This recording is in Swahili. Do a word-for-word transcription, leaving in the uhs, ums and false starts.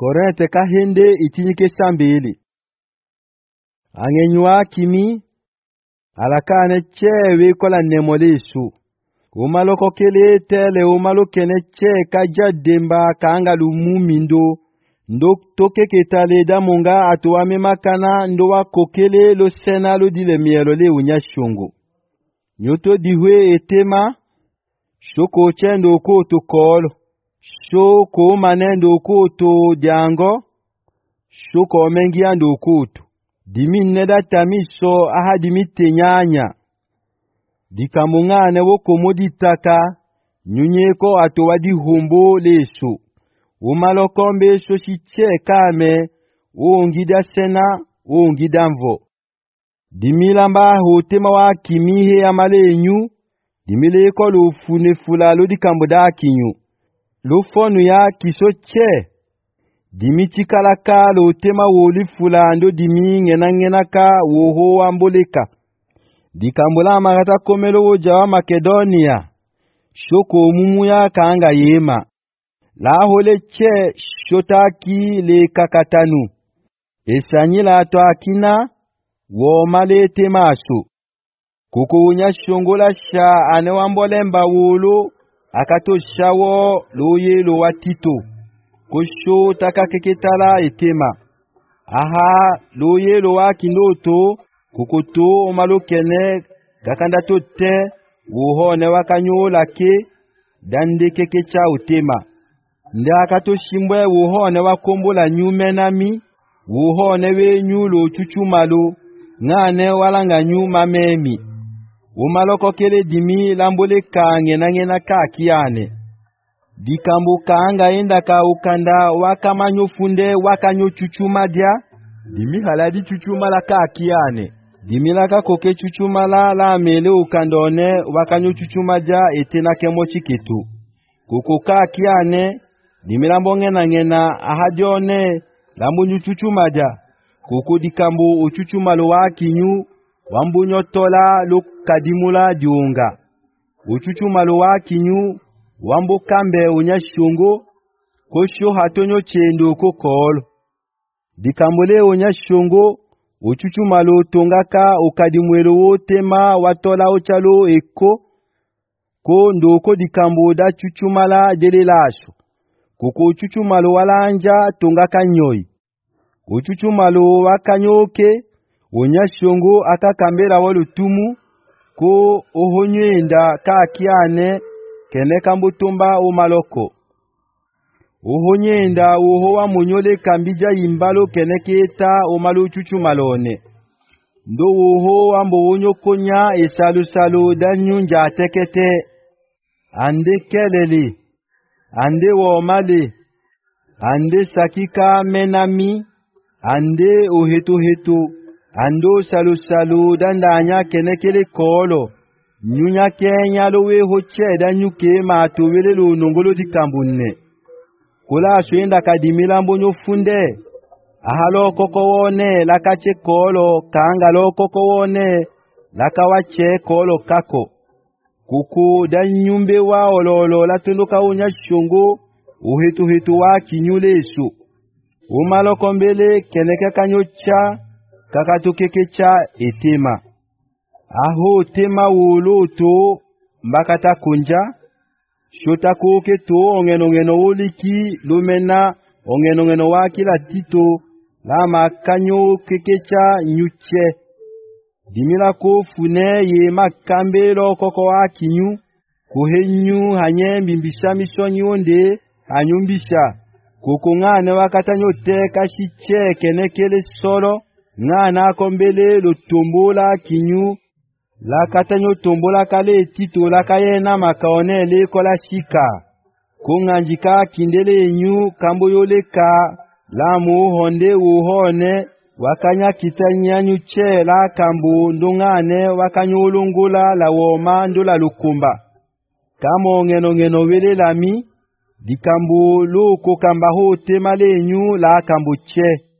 Korinte kahende itinyike sambili. Angenywa kimi alakane chewe kola nemolesu. Umaloko kele tele umalokene che kajademba kanga lumumindo. Ndo toke ketale damunga atuwame makana ndo wakokele lo sena lo dile mielo le unyashungu. Nyoto dihwe etema shoko chendo ko to kolo. Shoko manendo ko to diango. Shoko mengi ando kutu. Dimi neda tamiso aha dimi tenyanya. Dikamungane woko moditaka. Nyunyeko atowadi humbo lesu. Umalokombe soshiche kame. Uongida sena. Uongida mvo. Dimilamba hotema wa kimihe amalenyu. Dimile ko lo funefula lo dikamboda kinyu. Lo fonu ya kisoche. Dimi chikalaka lo tema woli fulando dimi ngena ngena ka woho wamboleka. Dikambola magata komelo wojawa Makedonia. Shoko mumu ya kaanga yema. La hole che shotaki le kakatanu. Esanyila atwakina wo male temasu. Kuku unya shongola sha anewambolemba wolo akato shawo loye lo watito. Kusho takakeketala etema. Aha loye lo wakindoto kukuto omalokene gakanda tote wuhone wakanyola ke dande kekecha utema. Nde akato shimbwe wuhone wakombola nyume nami wuhone we nyulo chuchumalo ngane walanga nyuma memi. Umaloko kele dimi lambole kange na ngena kakiane. Dikambu kaanga enda ka ukanda wakamanyo funde wakanyo chuchuma dia. Dimi haladi chuchuma la kakiane. Dimi laka koke chuchuma la la mele ukandone wakanyo chuchuma dia etena kemo chikitu. Kuko kakiane. Dimi lambonge na ngena ahadione lambu chuchuma dia. Kuko dikambu uchuchuma lo wakinyu. Wambunyo tola lo kadimula diunga. Uchuchuma lo wakinyu. Wambo kambe unyashungo. Kosho hatonyo chendo kokolo. Dikambole unyashungo. Uchuchuma lo tongaka ukadimwelo wotema watola ochalo eko. Ko ndoko dikambo da chuchumala dele lasho. Kuko uchuchuma lo walanja tongaka nyoi. Uchuchuma lo wakanyoke. Unyashungo akakambela walutumu. Ko ohonyenda kakiane. Kene kambutumba umaloko. Uhonyenda uho wa munyole kambija imbalo kene keta umalu chuchu malone. Ndo uho wa mbonyo konya esalu salu danyunja tekete. Ande keleli. Ande womali. Ande sakika menami. Ande uhetu hetu. Ando salu salu dandanya kene kele kolo. Nyunya kenya lowe hoche da nyuke mato wele lo nongolo dikambunne. Kula aswenda kadimila mbonyo funde. Ahalo koko wone lakache kolo kanga lo koko wone lakawache kolo kako. Kuku da nyumbe wa ololo latunduka unya shungu uhetu hetu wa kinyulesu. Umalo kombele keneke kanyocha kakatukekecha etema. Aho tema woloto mbakata kunja. Shota koke to ongeno ngeno woliki lumena ongeno ngeno wakila tito. Lama kanyo kekecha nyuche. Dimila ko fune ye makambelo koko wakinyu. Kuhenyu hanye mbimbisha misonyi onde hanyumbisha. Koko ngane wakata nyote kashiche kenekele solo. Ngana kombele lo tombola kinyu. La katanyo tombola kale tito la kayena makaone le kola shika. Kunganjika kindele nyu kambo yoleka. La muhonde uhone wakanya kitanya nyuche la kambo ndungane wakanyo ulungula la woma ndola lukumba. Kamo ngeno ngeno wele lami. Dikambo lo kokamba ho temale nyu la kambo che.